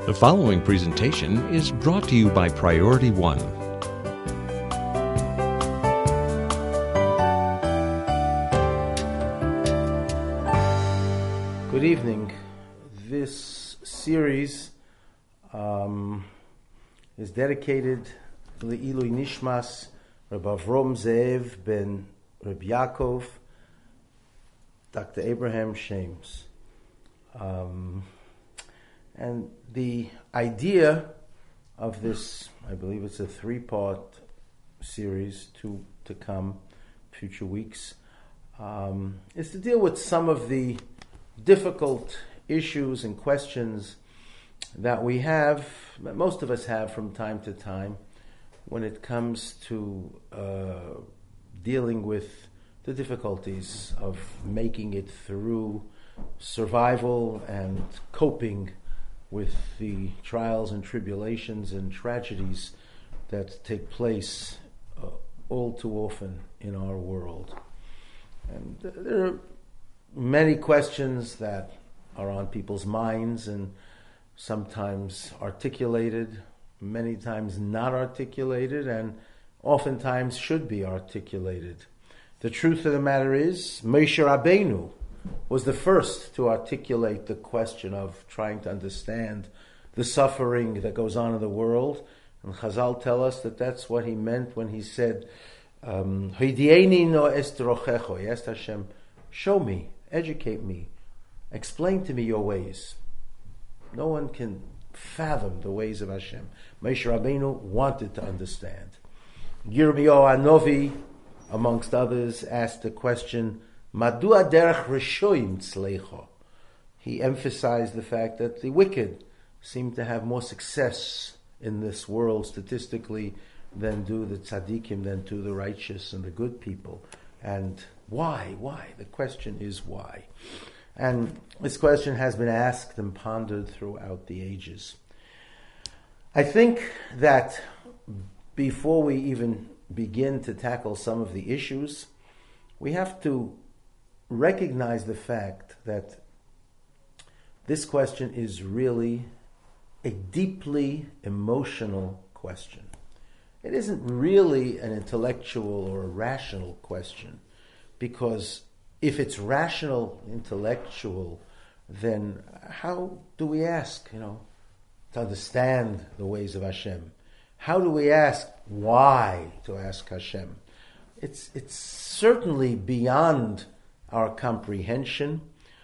The following presentation is brought to you by Priority One. Good evening. This series is dedicated to the Ilui Nishmas Reb Avrom Ze'ev ben Reb Yaakov, Dr. Abraham Shames. And the idea of this, I believe it's a 3-part series, to come, future weeks, is to deal with some of the difficult issues and questions that we have, that most of us have from time to time, when it comes to dealing with the difficulties of making it through survival and coping with the trials and tribulations and tragedies that take place all too often in our world. And there are many questions that are on people's minds and sometimes articulated, many times not articulated, and oftentimes should be articulated. The truth of the matter is, Moshe Rabbeinu was the first to articulate the question of trying to understand the suffering that goes on in the world. And Chazal tell us that that's what he meant when he said, Hidieni no estrochecho. He asked Hashem, show me, educate me, explain to me your ways. No one can fathom the ways of Hashem. Moshe Rabbeinu wanted to understand. Yirmiyahu Hanovi, amongst others, asked the question, Madua derech reshoim tzleicho. He emphasized the fact that the wicked seem to have more success in this world statistically than do the tzaddikim, than do the righteous and the good people. And why? Why? The question is why. And this question has been asked and pondered throughout the ages. I think that before we even begin to tackle some of the issues, we have to recognize the fact that this question is really a deeply emotional question. It isn't really an intellectual or a rational question, because if it's rational, intellectual, then how do we ask, to understand the ways of Hashem? How do we ask why to ask Hashem? It's certainly beyond our comprehension.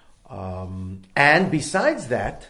And besides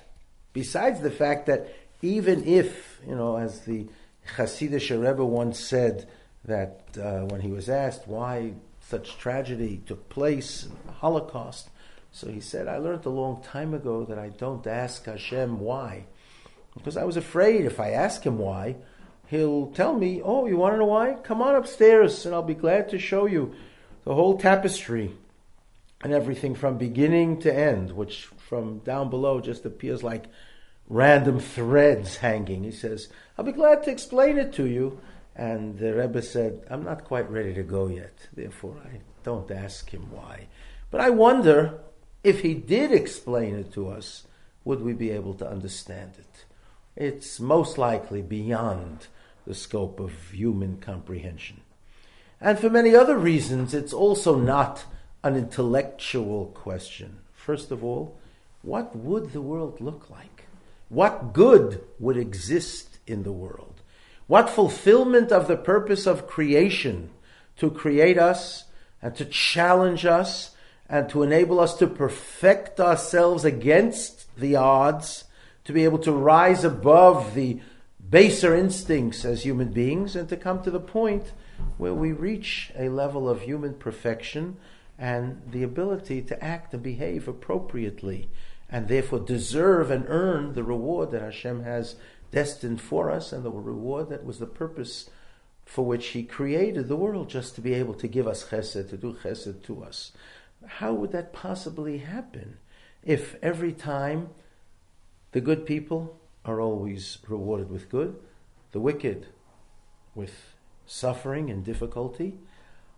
the fact that even if, as the Hasidic Rebbe once said, that when he was asked why such tragedy took place in the Holocaust, so he said, I learned a long time ago that I don't ask Hashem why, because I was afraid if I ask him why, he'll tell me, oh, you want to know why? Come on upstairs and I'll be glad to show you the whole tapestry and everything from beginning to end, which from down below just appears like random threads hanging. He says, I'll be glad to explain it to you. And the Rebbe said, I'm not quite ready to go yet, therefore I don't ask him why. But I wonder, if he did explain it to us, would we be able to understand it? It's most likely beyond the scope of human comprehension. And for many other reasons, it's also not an intellectual question. First of all, what would the world look like? What good would exist in the world? What fulfillment of the purpose of creation, to create us and to challenge us and to enable us to perfect ourselves against the odds, to be able to rise above the baser instincts as human beings and to come to the point where we reach a level of human perfection and the ability to act and behave appropriately, and therefore deserve and earn the reward that Hashem has destined for us, and the reward that was the purpose for which He created the world, just to be able to give us chesed, to do chesed to us. How would that possibly happen if every time the good people are always rewarded with good, the wicked with suffering and difficulty,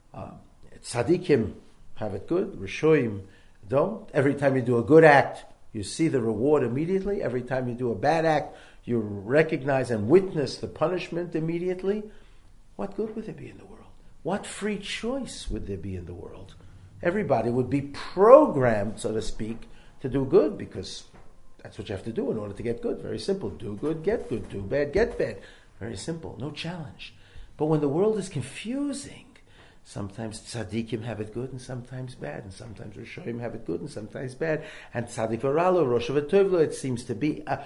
tzaddikim have it good, Rishoyim don't. Every time you do a good act, You see the reward immediately. Every time you do a bad act, you recognize and witness the punishment immediately. What good would there be in the world? What free choice would there be in the world? Everybody would be programmed, so to speak, to do good, because that's what you have to do in order to get good. Very simple. Do good, get good. Do bad, get bad. Very simple. No challenge. But when the world is confusing, sometimes tzaddikim have it good and sometimes bad, and sometimes Rishonim have it good and sometimes bad. And tzaddik v'ralo, rosh v'tovlo, it seems to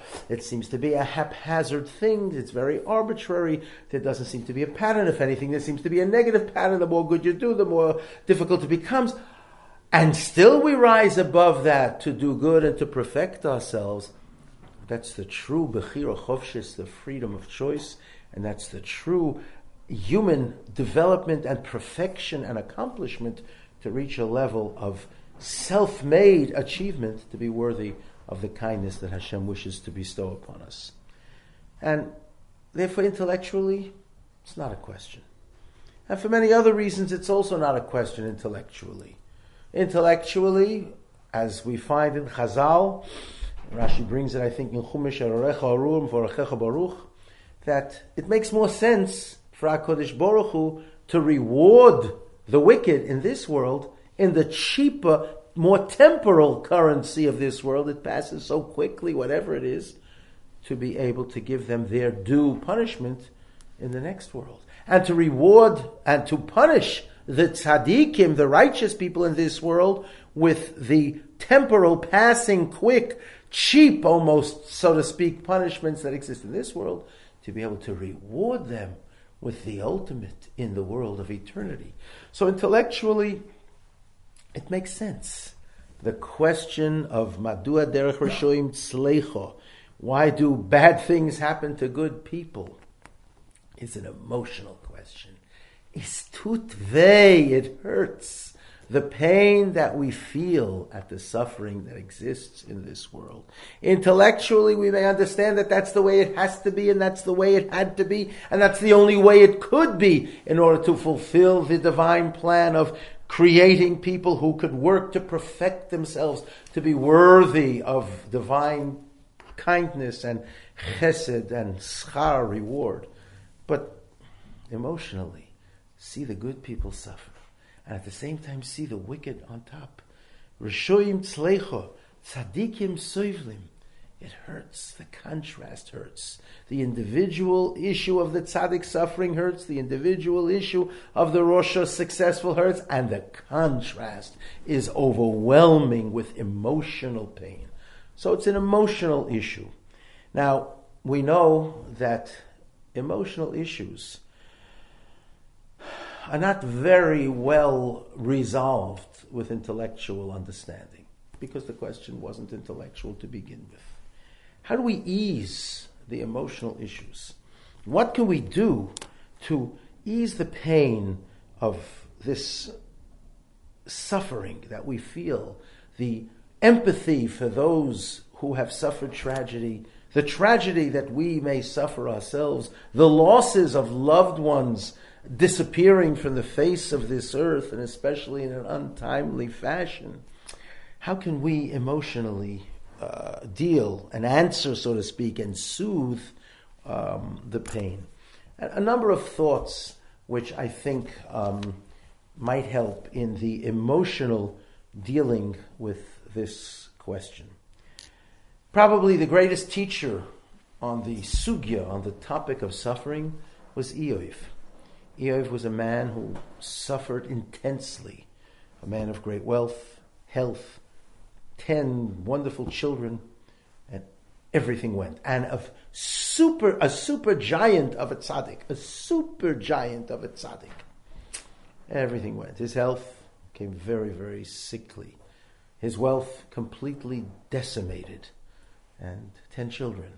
be a haphazard thing. It's very arbitrary. There doesn't seem to be a pattern. If anything, there seems to be a negative pattern. The more good you do, the more difficult it becomes. And still we rise above that to do good and to perfect ourselves. That's the true bechira chofshis, the freedom of choice, and that's the true human development and perfection and accomplishment to reach a level of self-made achievement to be worthy of the kindness that Hashem wishes to bestow upon us. And therefore, intellectually, it's not a question. And for many other reasons, it's also not a question intellectually. Intellectually, as we find in Chazal, Rashi brings it, I think, in Chumash Arorecha Aruim V'Orechecha Baruch, that it makes more sense for HaKadosh Baruch Hu to reward the wicked in this world in the cheaper, more temporal currency of this world. It passes so quickly, whatever it is, to be able to give them their due punishment in the next world. And to reward and to punish the tzaddikim, the righteous people in this world, with the temporal, passing, quick, cheap, almost, so to speak, punishments that exist in this world, to be able to reward them with the ultimate in the world of eternity. So intellectually, it makes sense. The question of Madua derech Rishonim tzleicha, why do bad things happen to good people, is an emotional question. It's tut vei, it hurts. The pain that we feel at the suffering that exists in this world. Intellectually, we may understand that that's the way it has to be, and that's the way it had to be, and that's the only way it could be in order to fulfill the divine plan of creating people who could work to perfect themselves, to be worthy of divine kindness and chesed and schar, reward. But emotionally, see the good people suffer, and at the same time see the wicked on top. Rishoyim tzleicha, tzadikim soivlim. It hurts. The contrast hurts. The individual issue of the tzaddik suffering hurts. The individual issue of the Rosha successful hurts. And the contrast is overwhelming with emotional pain. So it's an emotional issue. Now, we know that emotional issues are not very well resolved with intellectual understanding, because the question wasn't intellectual to begin with. How do we ease the emotional issues? What can we do to ease the pain of this suffering that we feel, the empathy for those who have suffered tragedy, the tragedy that we may suffer ourselves, the losses of loved ones disappearing from the face of this earth, and especially in an untimely fashion? How can we emotionally deal and answer, so to speak, and soothe the pain? A number of thoughts which I think might help in the emotional dealing with this question. Probably the greatest teacher on the sugya, on the topic of suffering, was Eov. Eov was a man who suffered intensely, a man of great wealth, health, 10 wonderful children, and everything went. And a super giant of a tzaddik, everything went. His health became very, very sickly. His wealth completely decimated. And 10 children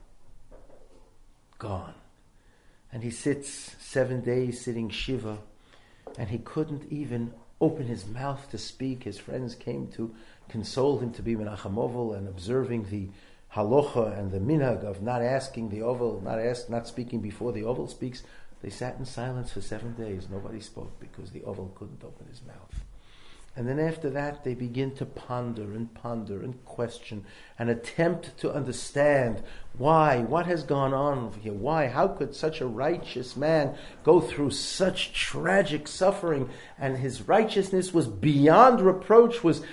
gone. And he sits 7 days sitting Shiva, and he couldn't even open his mouth to speak. His friends came to console him, to be Menachem Ovel, and observing the halacha and the minhag of not asking the Ovel, not speaking before the Ovel speaks. They sat in silence for 7 days. Nobody spoke because the Ovel couldn't open his mouth. And then after that, they begin to ponder and question and attempt to understand why, what has gone on here, why, how could such a righteous man go through such tragic suffering, and his righteousness was beyond reproach, was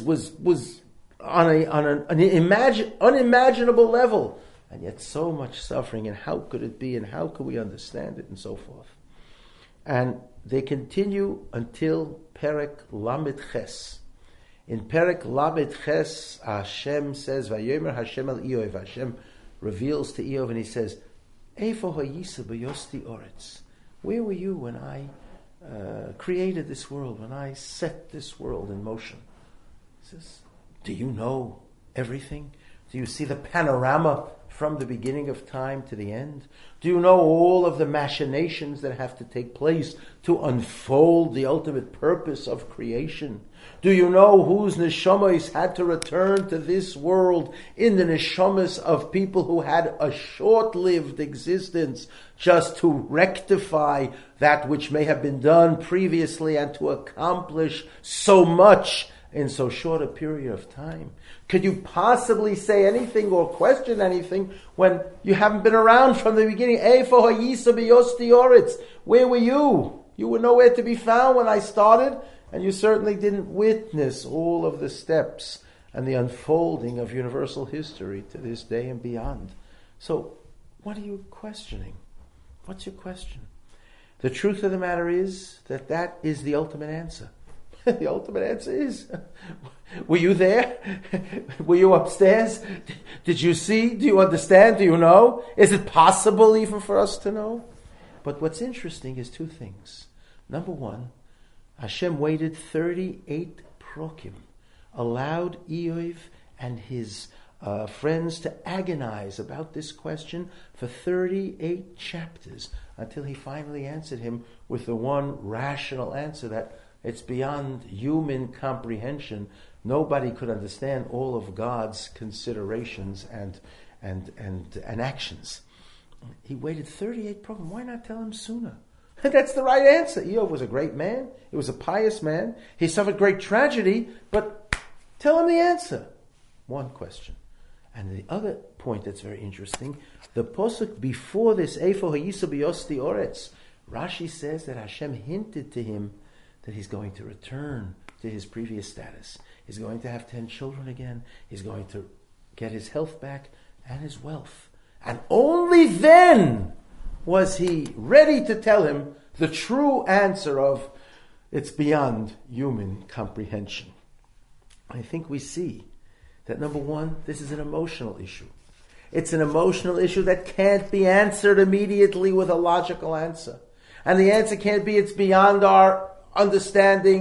on an unimaginable level, and yet so much suffering, and how could it be, and how could we understand it, and so forth. And they continue until Perek Lamed Ches. In Perek Lamed Ches, Hashem says, Vayomer Hashem el Eov. Hashem reveals to Eov and he says, Eifo hayisa b'yosti oretz. Where were you when I created this world, when I set this world in motion? He says, do you know everything? Do you see the panorama from the beginning of time to the end? Do you know all of the machinations that have to take place to unfold the ultimate purpose of creation? Do you know whose neshamas had to return to this world in the neshamas of people who had a short-lived existence just to rectify that which may have been done previously and to accomplish so much in so short a period of time? Could you possibly say anything or question anything when you haven't been around from the beginning? Where were you? You were nowhere to be found when I started, and you certainly didn't witness all of the steps and the unfolding of universal history to this day and beyond. So, what are you questioning? What's your question? The truth of the matter is that is the ultimate answer. The ultimate answer is, were you there? Were you upstairs? Did you see? Do you understand? Do you know? Is it possible even for us to know? But what's interesting is two things. Number one, Hashem waited 38 prokim, allowed Eov and his friends to agonize about this question for 38 chapters until he finally answered him with the one rational answer that it's beyond human comprehension. Nobody could understand all of God's considerations and actions. He waited 38 program. Why not tell him sooner? That's the right answer. Eov was a great man. He was a pious man. He suffered great tragedy, but tell him the answer. One question. And the other point that's very interesting, the posuk before this, Eifo hayisa b'yosti oretz, Rashi says that Hashem hinted to him that he's going to return to his previous status. He's going to have 10 children again. He's going to get his health back and his wealth. And only then was he ready to tell him the true answer of, it's beyond human comprehension. I think we see that, number one, this is an emotional issue. It's an emotional issue that can't be answered immediately with a logical answer. And the answer can't be, it's beyond our understanding.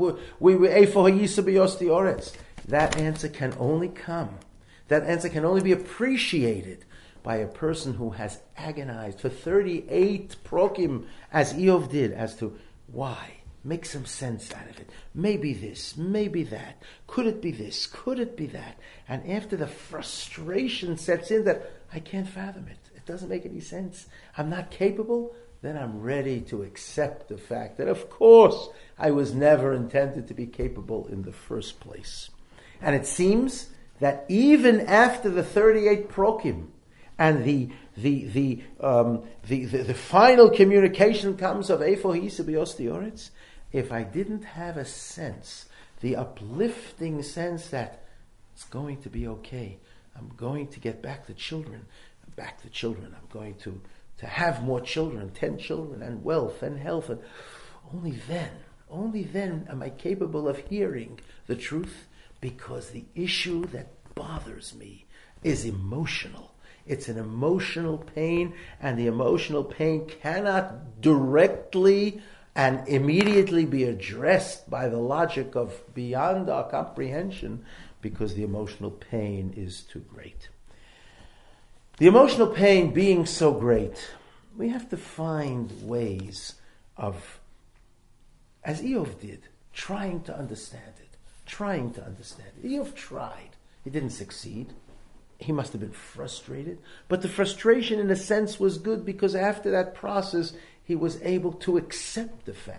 That answer can only come. That answer can only be appreciated by a person who has agonized for 38 prokim, as Eov did, as to why. Make some sense out of it. Maybe this, maybe that. Could it be this? Could it be that? And after the frustration sets in that I can't fathom it, it doesn't make any sense, I'm not capable, then I'm ready to accept the fact that, of course, I was never intended to be capable in the first place. And it seems that even after the 38 prokim and the final communication comes of Eifo hayisa b'yosti oretz, if I didn't have a sense, the uplifting sense that it's going to be okay, I'm going to get back the children, I'm going to have more children, 10 children, and wealth and health, and only then am I capable of hearing the truth, because the issue that bothers me is emotional. It's an emotional pain, and the emotional pain cannot directly and immediately be addressed by the logic of beyond our comprehension, because the emotional pain is too great. The emotional pain being so great, we have to find ways of, as Eov did, trying to understand it. Eov tried. He didn't succeed. He must have been frustrated. But the frustration, in a sense, was good, because after that process, he was able to accept the fact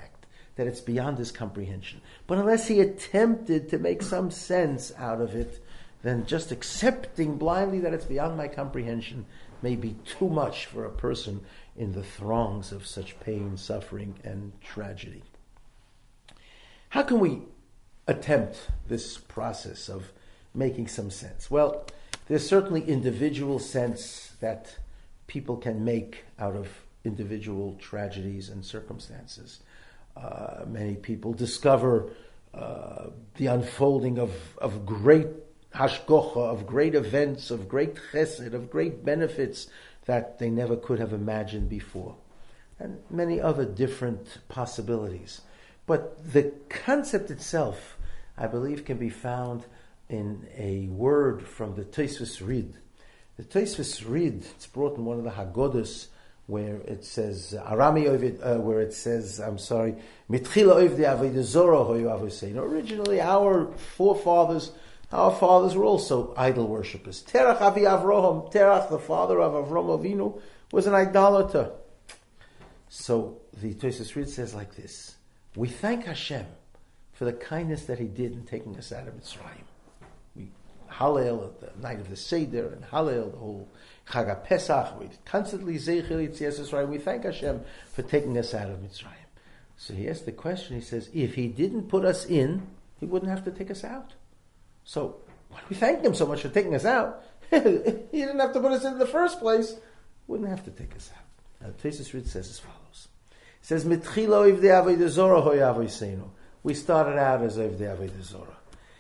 that it's beyond his comprehension. But unless he attempted to make some sense out of it, then just accepting blindly that it's beyond my comprehension may be too much for a person in the throngs of such pain, suffering, and tragedy. How can we attempt this process of making some sense? Well, there's certainly individual sense that people can make out of individual tragedies and circumstances. Many people discover the unfolding of great hashgocha, of great events, of great chesed, of great benefits that they never could have imagined before, and many other different possibilities. But the concept itself, I believe, can be found in a word from the Tosfos Rid. The Tosfos Rid, it's brought in one of the Haggadahs, where it says, Mitchila Ovdei Avodah Zorah hoyu avoseinu. Originally, our fathers were also idol worshippers. Terach Avi Avraham, Terach, the father of Avram Avinu, was an idolater. So the Tosfos Rid says like this: we thank Hashem for the kindness that He did in taking us out of Mitzrayim. We Hallel at the night of the Seder, and Hallel the whole Chag HaPesach. We constantly Zeichel Yitzias Yisrael. We thank Hashem for taking us out of Mitzrayim. So he asks the question, he says, if He didn't put us in, He wouldn't have to take us out. So why do we thank Him so much for taking us out? He didn't have to put us in the first place. Wouldn't have to take us out. Now, Tosfos Rid says as follows. It says, Mitchila Ovdei Avodah Zorah hoyu avoseinu. We started out as Ovdei Avodah Zorah.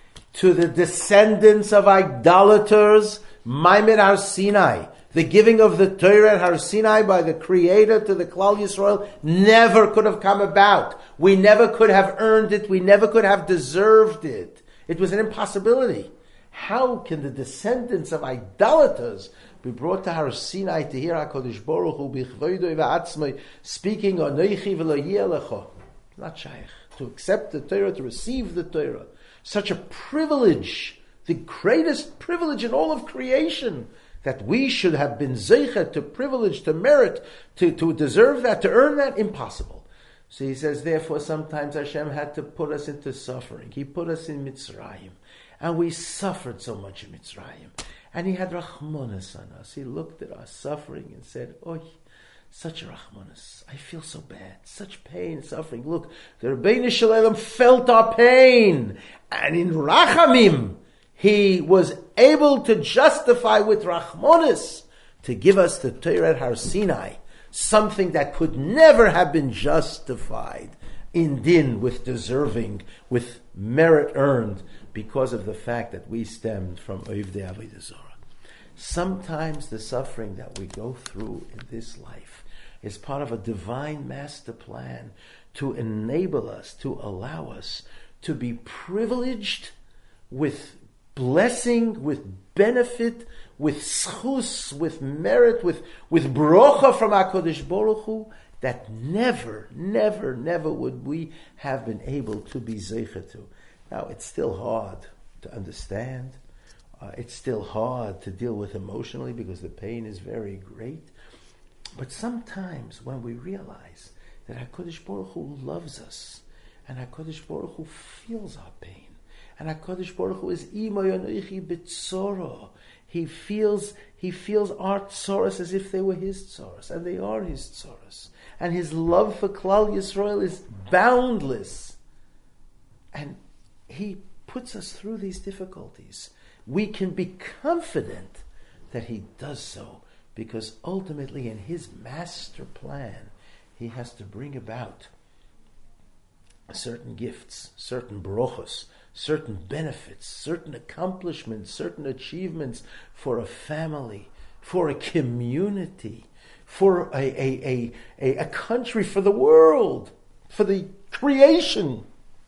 To the descendants of idolaters, Maimed Har Sinai, the giving of the Torah at Har Sinai by the Creator to the Klal Yisrael never could have come about. We never could have earned it. We never could have deserved it. It was an impossibility. How can the descendants of idolaters be brought to Har Sinai to hear HaKadosh Baruch Hu b'chvodo v'atzmai speaking Anochi v'lo yeh lecha? Not shaykh. To accept the Torah, to receive the Torah. Such a privilege, the greatest privilege in all of creation, that we should have been zeicha, to privilege, to merit, to deserve that, to earn that, impossible. So he says, therefore, sometimes Hashem had to put us into suffering. He put us in Mitzrayim, and we suffered so much in Mitzrayim. And He had rachmanas on us. He looked at our suffering and said, "Oy, such a rachmanas. I feel so bad. Such pain, suffering. Look, the Rebbeinu Shalom felt our pain, and in rachamim, He was able to justify with rachmanas to give us the Torah at Har Sinai, something that could never have been justified in din with deserving, with merit earned, because of the fact that we stemmed from Ovdei Avodah Zorah. Sometimes the suffering that we go through in this life is part of a divine master plan to enable us, to allow us to be privileged with blessing, with benefit, with schus, with merit, with brocha from HaKadosh Baruch Hu, that never would we have been able to be zeicha to. Now, it's still hard to understand. It's still hard to deal with emotionally because the pain is very great. But sometimes when we realize that HaKadosh Baruch Hu loves us, and HaKadosh Baruch Hu feels our pain, and HaKadosh Baruch Hu is Imo Yonoichi B'tzoro, He feels our tzoros as if they were His tzoros, and they are His tzoros. And His love for Klal Yisrael is boundless. And He puts us through these difficulties. We can be confident that He does so, because ultimately in His master plan, He has to bring about certain gifts, certain brochos, certain benefits, certain accomplishments, certain achievements for a family, for a community, for a country, for the world, for the creation,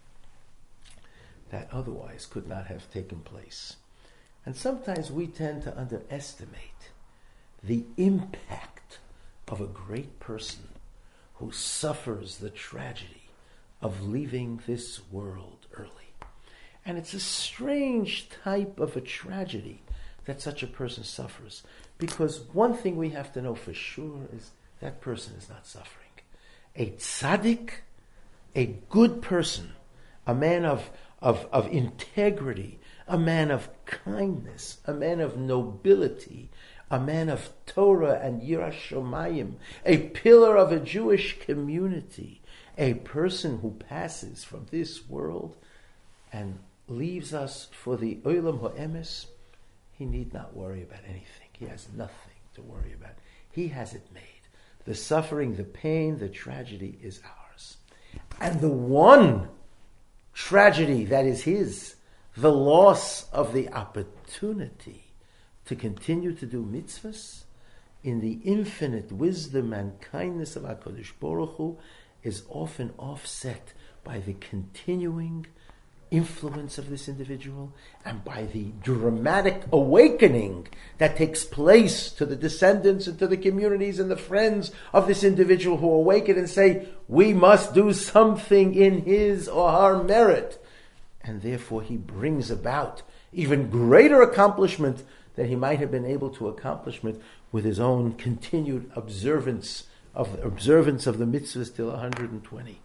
that otherwise could not have taken place. And sometimes we tend to underestimate the impact of a great person who suffers the tragedy of leaving this world early. And it's a strange type of a tragedy that such a person suffers, because one thing we have to know for sure is that person is not suffering. A tzaddik a good person, a man of integrity, a man of kindness, a man of nobility, a man of Torah and Yiras Shomayim, a pillar of a Jewish community, a person who passes from this world and leaves us for the Olam HaEmes, he need not worry about anything. He has nothing to worry about. He has it made. The suffering, the pain, the tragedy is ours. And the one tragedy that is his, the loss of the opportunity to continue to do mitzvahs in the infinite wisdom and kindness of HaKadosh Baruch Hu, is often offset by the continuing influence of this individual and by the dramatic awakening that takes place to the descendants and to the communities and the friends of this individual who awaken and say, we must do something in his or her merit. And therefore he brings about even greater accomplishment than he might have been able to accomplish with his own continued observance of the mitzvahs till 120.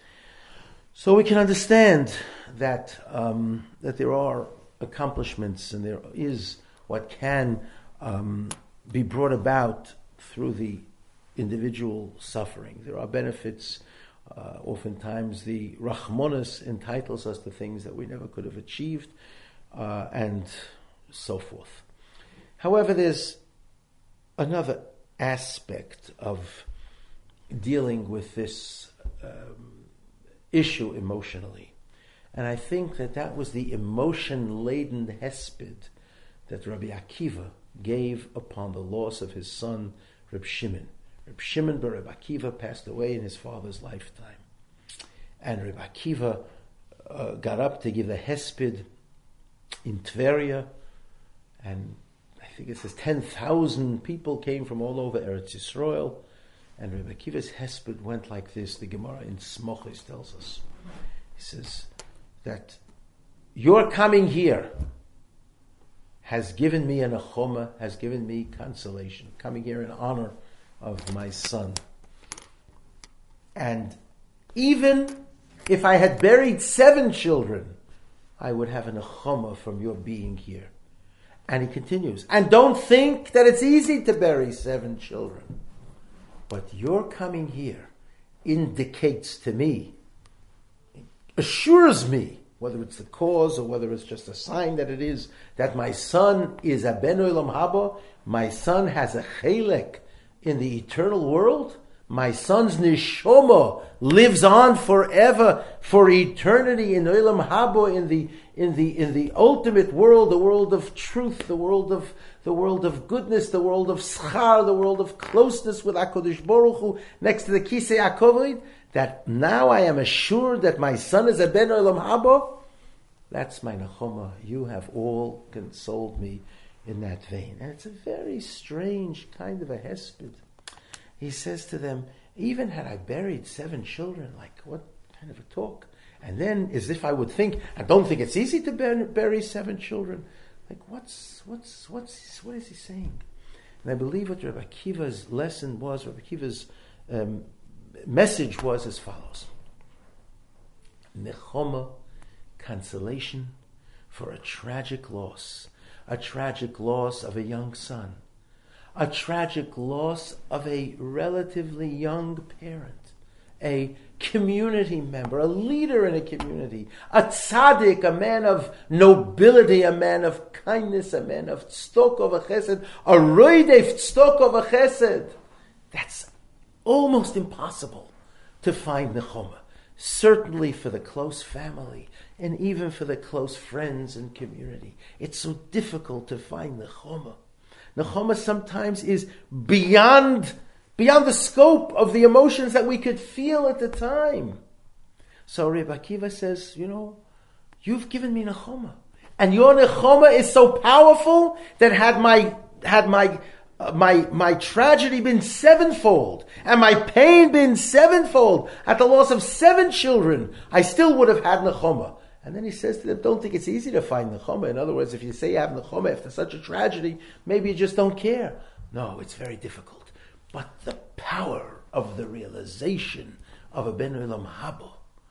So we can understand that that there are accomplishments and there is what can be brought about through the individual suffering. There are benefits. Oftentimes the Rachmanis entitles us to things that we never could have achieved, and so forth. However, there's another aspect of dealing with this issue emotionally. And I think that was the emotion-laden hesped that Rabbi Akiva gave upon the loss of his son, Reb Shimon. Reb Shimon bar Reb Akiva passed away in his father's lifetime. And Reb Akiva got up to give the hesped in Tveria, and I think it says 10,000 people came from all over Eretz Yisrael. And Reb Akiva's hesped went like this. The Gemara in Smochis tells us. He says that your coming here has given me a nechoma, has given me consolation. Coming here in honor of my son. And even if I had buried 7 children, I would have a nechoma from your being here. And he continues, and don't think that it's easy to bury 7 children. But your coming here indicates to me, assures me, whether it's the cause or whether it's just a sign that it is, that my son is a ben olam haba, my son has a chelek in the eternal world, my son's neshama lives on forever, for eternity in olam haba, in the ultimate world, the world of truth, the world of goodness, the world of schar, the world of closeness with HaKadosh Baruch Hu, next to the Kisei HaKavod, that now I am assured that my son is a ben olam haba. That's my nechoma. You have all consoled me in that vein. And it's a very strange kind of a hesped. He says to them, even had I buried 7 children, like what kind of a talk? And then, as if I would think, I don't think it's easy to bury 7 children. Like, what is he saying? And I believe what Rabbi Akiva's lesson was, Rabbi Akiva's message was as follows. Nechoma, consolation for a tragic loss of a young son, a tragic loss of a relatively young parent, a community member, a leader in a community, a tzaddik, a man of nobility, a man of kindness, a man of tzedakah v'chesed, a roidef tzedakah v'chesed. That's almost impossible to find nechoma. Certainly for the close family and even for the close friends and community. It's so difficult to find nechoma. Nechoma sometimes is beyond the scope of the emotions that we could feel at the time. So Rebbe Akiva says, you've given me nechoma. And your nechoma is so powerful that had my tragedy been 7-fold and my pain been 7-fold at the loss of 7 children, I still would have had nechoma. And then he says to them, don't think it's easy to find nechoma. In other words, if you say you have nechoma after such a tragedy, maybe you just don't care. No, it's very difficult. But the power of the realization of a ben olam haba,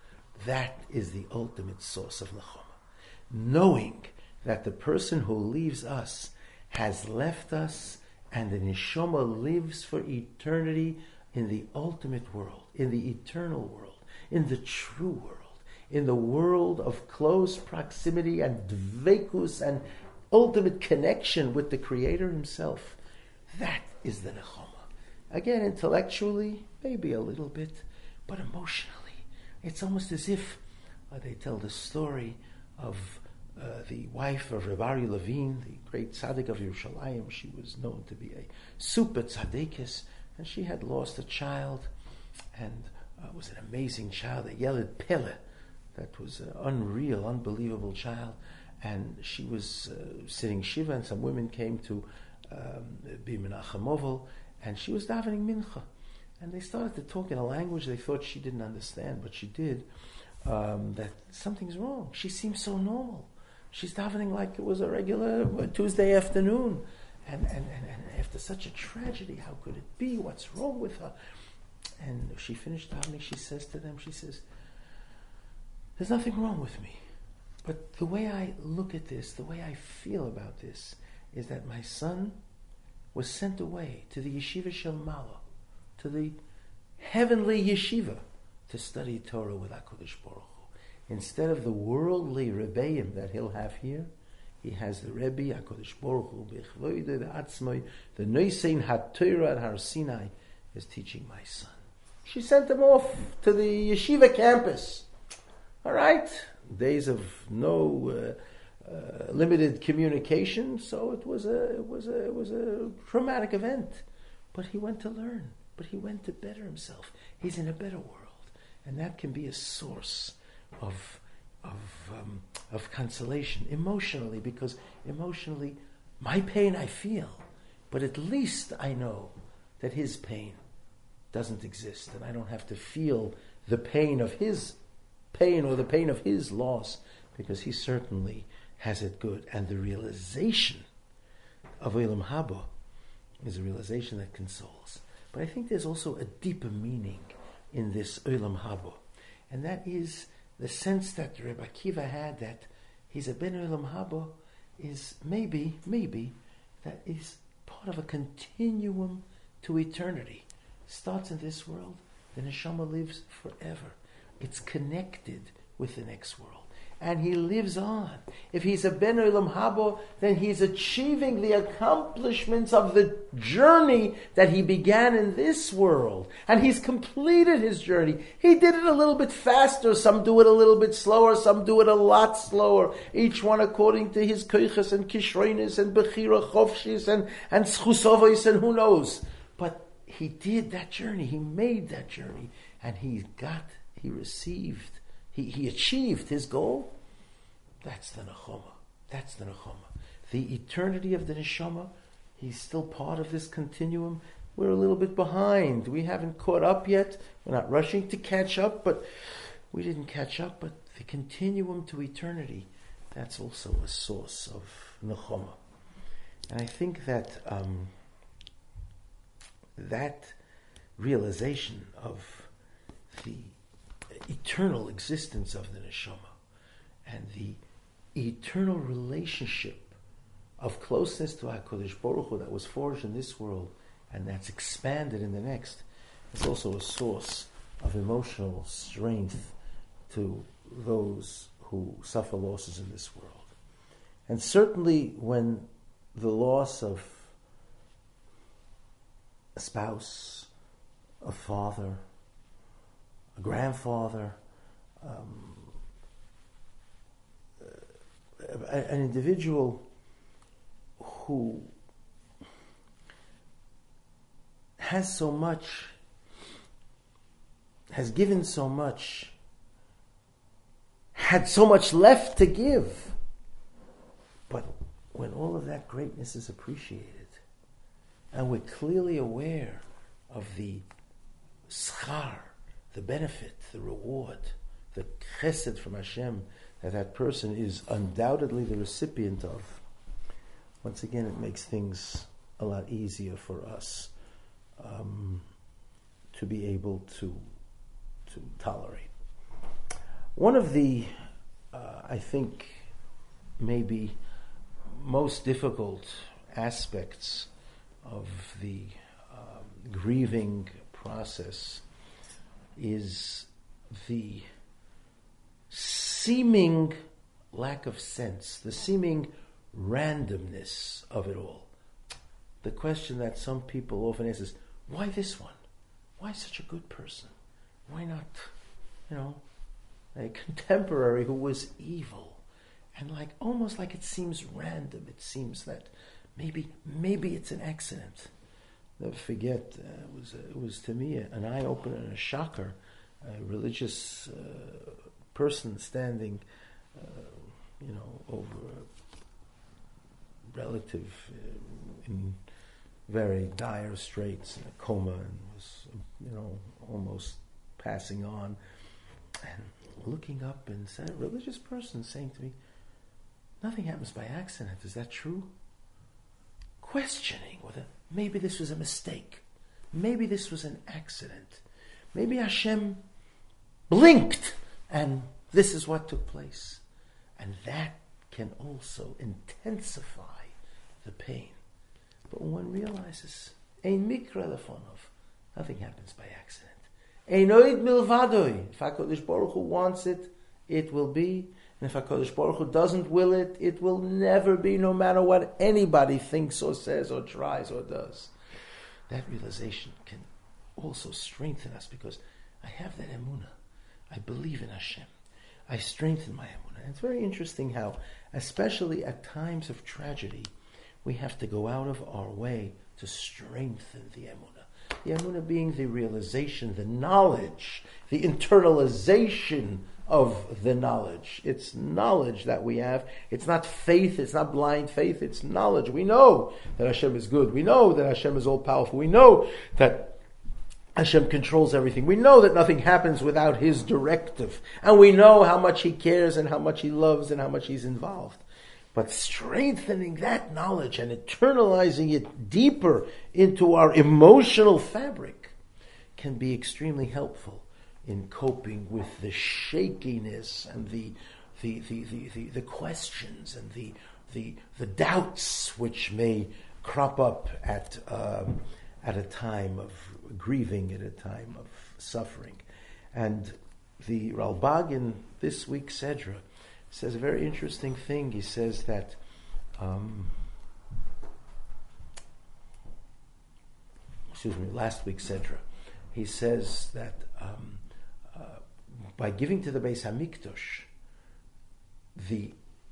That is the ultimate source of nechama. Knowing that the person who leaves us has left us, and the neshama lives for eternity in the ultimate world, in the eternal world, in the true world, in the world of close proximity and dveikus and ultimate connection with the Creator Himself. That is the nechama. Again, intellectually, maybe a little bit, but emotionally, it's almost as if they tell the story of the wife of Reb Aryeh Levine, the great tzaddik of Yerushalayim. She was known to be a super tzaddikis, and she had lost a child, and it was an amazing child, a Yeled Pele. That was an unreal, unbelievable child. And she was sitting Shiva, and some women came to be Menachem Oval, and she was davening mincha. And they started to talk in a language they thought she didn't understand, but she did, that something's wrong. She seems so normal. She's davening like it was a regular Tuesday afternoon. And after such a tragedy, how could it be? What's wrong with her? And she finished davening, she says to them, she says, there's nothing wrong with me. But the way I look at this, the way I feel about this, is that my son was sent away to the yeshiva shel Mala, to the heavenly yeshiva, to study Torah with HaKadosh Baruch Hu. Instead of the worldly rebbeim that he'll have here, he has the Rebbe, HaKadosh Baruch Hu, B'chvoide, the Atzmai, the Noisein HaTorah at Har Sinai, is teaching my son. She sent him off to the yeshiva campus. All right, days of no limited communication, so it was a traumatic event. But he went to learn. But he went to better himself. He's in a better world, and that can be a source of consolation emotionally, because emotionally, my pain I feel, but at least I know that his pain doesn't exist, and I don't have to feel the pain of his pain or the pain of his loss, because he certainly has it good. And the realization of Olam Haba is a realization that consoles. But I think there's also a deeper meaning in this Olam Haba, and that is the sense that Rebbe Akiva had, that he's a Ben Olam Haba, is maybe that is part of a continuum to eternity. Starts in this world, the neshama lives forever. It's connected with the next world. And he lives on. If he's a Ben Olam Haba, then he's achieving the accomplishments of the journey that he began in this world. And he's completed his journey. He did it a little bit faster. Some do it a little bit slower. Some do it a lot slower. Each one according to his koiches and kishronis and bechira chofshis and schusovos and who knows. But he did that journey. He made that journey. And he received, he achieved his goal. That's the nechama. That's the nechama. The eternity of the neshama, he's still part of this continuum. We're a little bit behind. We haven't caught up yet. We're not rushing to catch up, but we didn't catch up. But the continuum to eternity, that's also a source of nechama. And I think that that realization of the eternal existence of the neshama and the eternal relationship of closeness to HaKadosh Baruch Hu that was forged in this world and that's expanded in the next is also a source of emotional strength to those who suffer losses in this world. And certainly when the loss of a spouse, a father, a grandfather, an individual who has so much, has given so much, had so much left to give. But when all of that greatness is appreciated, and we're clearly aware of the schar, the benefit, the reward, the chesed from Hashem that person is undoubtedly the recipient of, once again it makes things a lot easier for us to be able to tolerate. One of the, I think, maybe most difficult aspects of the grieving process is the seeming lack of sense, the seeming randomness of it all. The question that some people often ask is, why this one? Why such a good person? Why not, a contemporary who was evil? And almost like it seems random. It seems that maybe it's an accident. Never forget, it was to me an eye-opener and a shocker. A religious person standing, over a relative in very dire straits, in a coma, and was, almost passing on, and looking up and said, a religious person saying to me, nothing happens by accident, is that true? Questioning whether maybe this was a mistake, maybe this was an accident, maybe Hashem blinked and this is what took place. And that can also intensify the pain. But when one realizes, ein mikra lefonov, nothing happens by accident. Ein oid milvadoi, if HaKadosh Baruch Hu wants it, it will be. And if HaKadosh Baruch Hu doesn't will it, it will never be, no matter what anybody thinks or says or tries or does. That realization can also strengthen us, because I have that emunah. I believe in Hashem. I strengthen my emunah. And it's very interesting how, especially at times of tragedy, we have to go out of our way to strengthen the emunah. The emunah being the realization, the knowledge, the internalization of the knowledge. It's knowledge that we have. It's not faith, it's not blind faith, it's knowledge. We know that Hashem is good. We know that Hashem is all-powerful. We know that Hashem controls everything. We know that nothing happens without His directive. And we know how much He cares and how much He loves and how much He's involved. But strengthening that knowledge and internalizing it deeper into our emotional fabric can be extremely helpful in coping with the shakiness and the questions and the doubts which may crop up at a time of grieving, at a time of suffering. And the Ralbag in this week's Sedra says a very interesting thing. He says that last week's Sedra, he says that by giving to the Beis Hamikdash we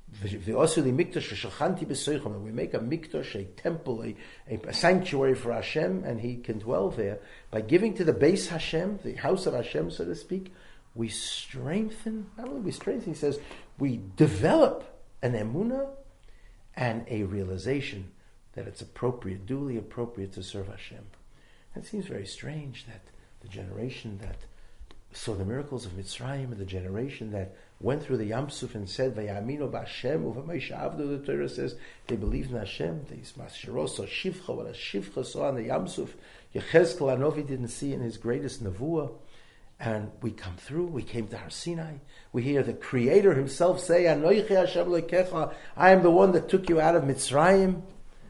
make a mikdash, a temple, a sanctuary for Hashem, and He can dwell there. By giving to the Beis Hashem, the house of Hashem, so to speak, we strengthen, not only we strengthen, he says, we develop an emunah and a realization that it's appropriate, duly appropriate to serve Hashem. And it seems very strange that the generation that saw the miracles of Mitzrayim, and the generation that went through the Yam Suf and said, "Vayaminu b'Hashem u'v'Moshe Avdu," the Torah says they believed in Hashem. They mashiroso shivcha, what a shivcha saw on the Yam Suf, Yechezkel Anovi didn't see in his greatest nevuah. And we come through. We came to Har Sinai. We hear the Creator Himself say, "Anoichi Hashem Elokecha," I am the one that took you out of Mitzrayim.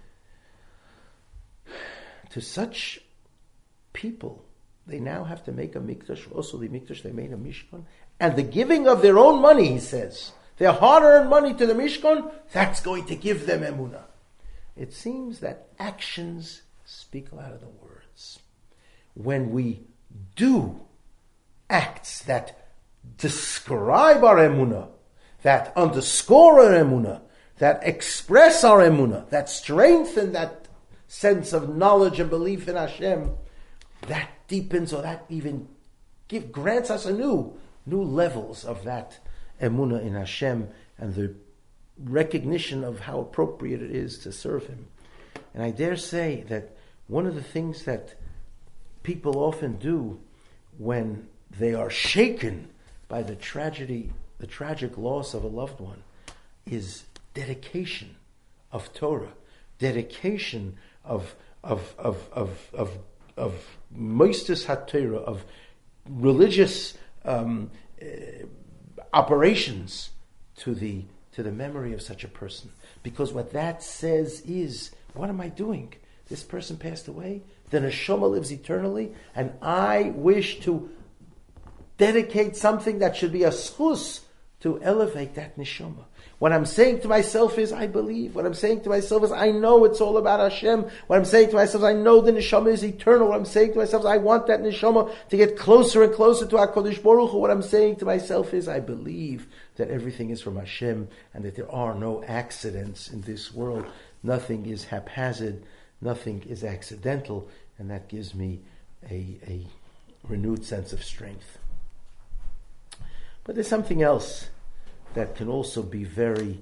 To such people, they now have to make a mikdash. Also, the mikdash they made a mishkan, and the giving of their own money, he says, their hard-earned money to the mishkan, that's going to give them emunah. It seems that actions speak louder than words. When we do acts that describe our emunah, that underscore our emunah, that express our emunah, that strengthen that sense of knowledge and belief in Hashem, that deepens, or that even grants us a new levels of that emunah in Hashem and the recognition of how appropriate it is to serve Him. And I dare say that one of the things that people often do when they are shaken by the tragic loss of a loved one, is dedication of Torah, dedication of moistus HaTorah, of religious operations to the memory of such a person. Because what that says is, what am I doing? This person passed away, the neshama lives eternally, and I wish to dedicate something that should be a schus to elevate that neshama. What I'm saying to myself is, I believe. What I'm saying to myself is, I know it's all about Hashem. What I'm saying to myself is, I know the neshama is eternal. What I'm saying to myself is, I want that neshama to get closer and closer to HaKadosh Baruch Hu. What I'm saying to myself is, I believe that everything is from Hashem and that there are no accidents in this world. Nothing is haphazard. Nothing is accidental. And that gives me a renewed sense of strength. But there's something else that can also be very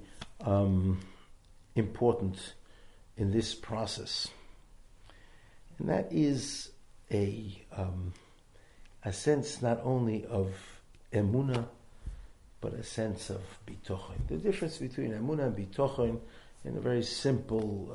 important in this process. And that is a sense not only of emunah, but a sense of bitochen. The difference between emunah and bitochen, in a very simple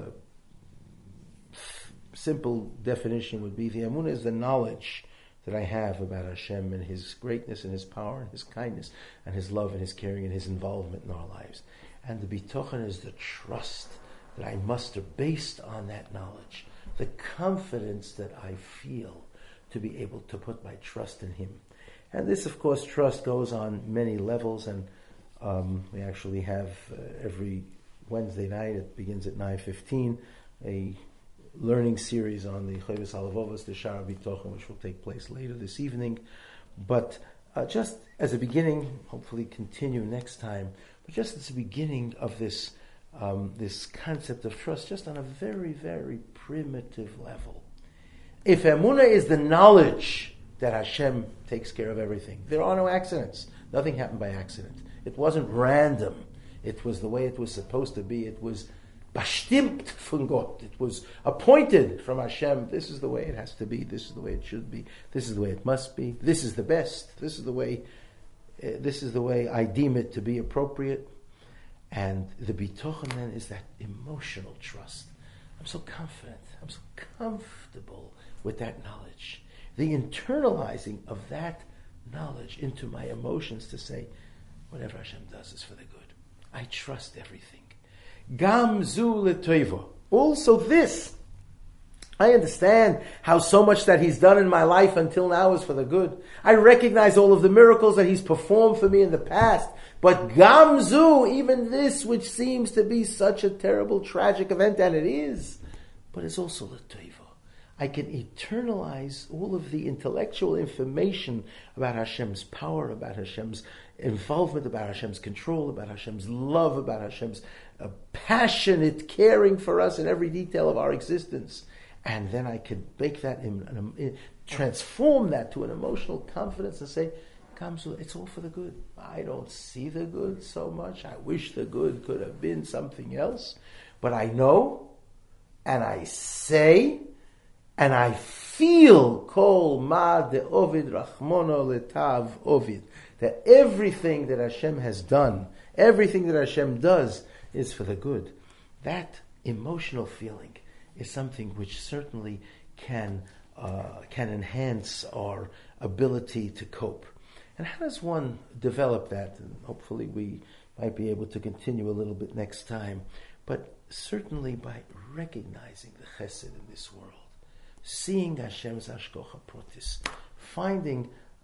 definition, would be the emunah is the knowledge that I have about Hashem and His greatness and His power and His kindness and His love and His caring and His involvement in our lives. And the bitochen is the trust that I muster based on that knowledge, the confidence that I feel to be able to put my trust in Him. And this, of course, trust goes on many levels, and we actually have every Wednesday night, it begins at 9:15, a learning series on the Chovos HaLevavos, the Shara Bitochen, which will take place later this evening. But just as a beginning, hopefully continue next time, but just as the beginning of this this concept of trust, just on a very, very primitive level. If emunah is the knowledge that Hashem takes care of everything, there are no accidents. Nothing happened by accident. It wasn't random. It was the way it was supposed to be. It was bestimmt von Gott. It was appointed from Hashem. This is the way it has to be. This is the way it should be. This is the way it must be. This is the best. This is the way I deem it to be appropriate. And the bitochen then is that emotional trust. I'm so confident. I'm so comfortable with that knowledge. The internalizing of that knowledge into my emotions to say, whatever Hashem does is for the good. I trust everything. Gam zu letoivo. Also this, I understand how so much that He's done in my life until now is for the good. I recognize all of the miracles that He's performed for me in the past. But Gam zu, even this which seems to be such a terrible, tragic event, and it is, but it's also letoivo. I can eternalize all of the intellectual information about Hashem's power, about Hashem's involvement, about Hashem's control, about Hashem's love, about Hashem's passionate caring for us in every detail of our existence. And then I can make that, transform that to an emotional confidence and say, it's all for the good. I don't see the good so much. I wish the good could have been something else. But I know, and I say, and I feel kol ma de ovid rachmono letav ovid, that everything that Hashem has done, everything that Hashem does is for the good. That emotional feeling is something which certainly can enhance our ability to cope. And how does one develop that? And hopefully we might be able to continue a little bit next time. But certainly by recognizing the chesed in this world, seeing Hashem's hashgacha protis, finding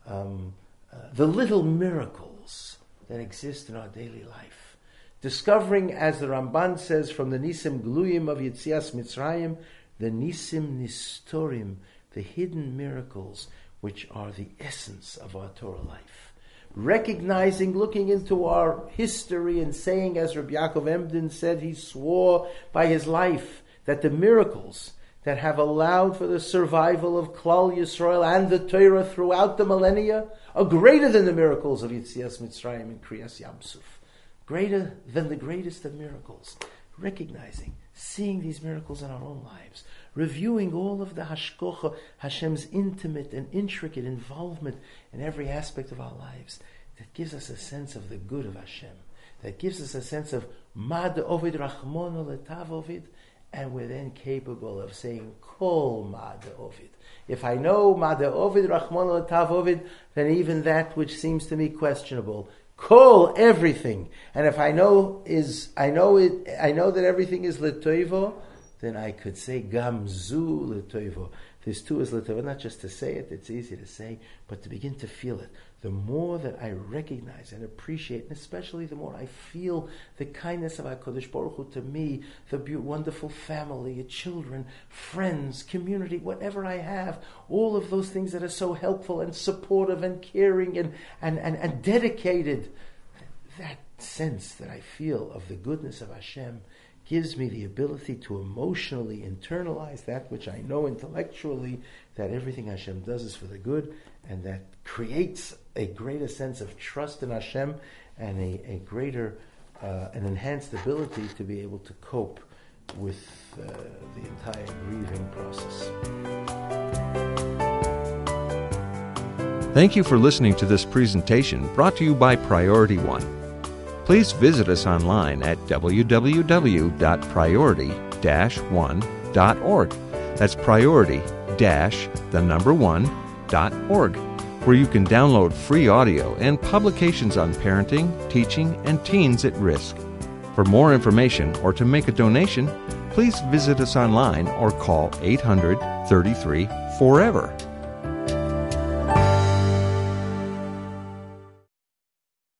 the little miracles that exist in our daily life, discovering, as the Ramban says, from the Nisim Gluyim of Yetzias Mitzrayim, the Nisim Nistorim, the hidden miracles, which are the essence of our Torah life. Recognizing, looking into our history and saying, as Rabbi Yaakov Emden said, he swore by his life that the miracles that have allowed for the survival of Klal Yisrael and the Torah throughout the millennia are greater than the miracles of Yetzias Mitzrayim and Kriyas Yam Suf. Greater than the greatest of miracles. Recognizing, seeing these miracles in our own lives, reviewing all of the hashkocha, Hashem's intimate and intricate involvement in every aspect of our lives, that gives us a sense of the good of Hashem, that gives us a sense of Mad Ovid Rachmono Letav Ovid, and we're then capable of saying Kol Ma De'ovid. If I know Ma De'ovid, Rachmana L'Tav Ovid, then even that which seems to me questionable, Kol, everything. And if I know that everything is L'Toivo, then I could say Gam Zu L'Toivo. This too is L'Toivo. Not just to say it, it's easy to say, but to begin to feel it. The more that I recognize and appreciate, and especially the more I feel the kindness of HaKadosh Baruch Hu to me, the wonderful family, children, friends, community, whatever I have, all of those things that are so helpful and supportive and caring and dedicated, that sense that I feel of the goodness of Hashem gives me the ability to emotionally internalize that which I know intellectually, that everything Hashem does is for the good, and that creates a greater sense of trust in Hashem and a greater, an enhanced ability to be able to cope with the entire grieving process. Thank you for listening to this presentation brought to you by Priority One. Please visit us online at www.priority-1.org. That's priority-1.org, where you can download free audio and publications on parenting, teaching, and teens at risk. For more information or to make a donation, please visit us online or call 800-33-FOREVER.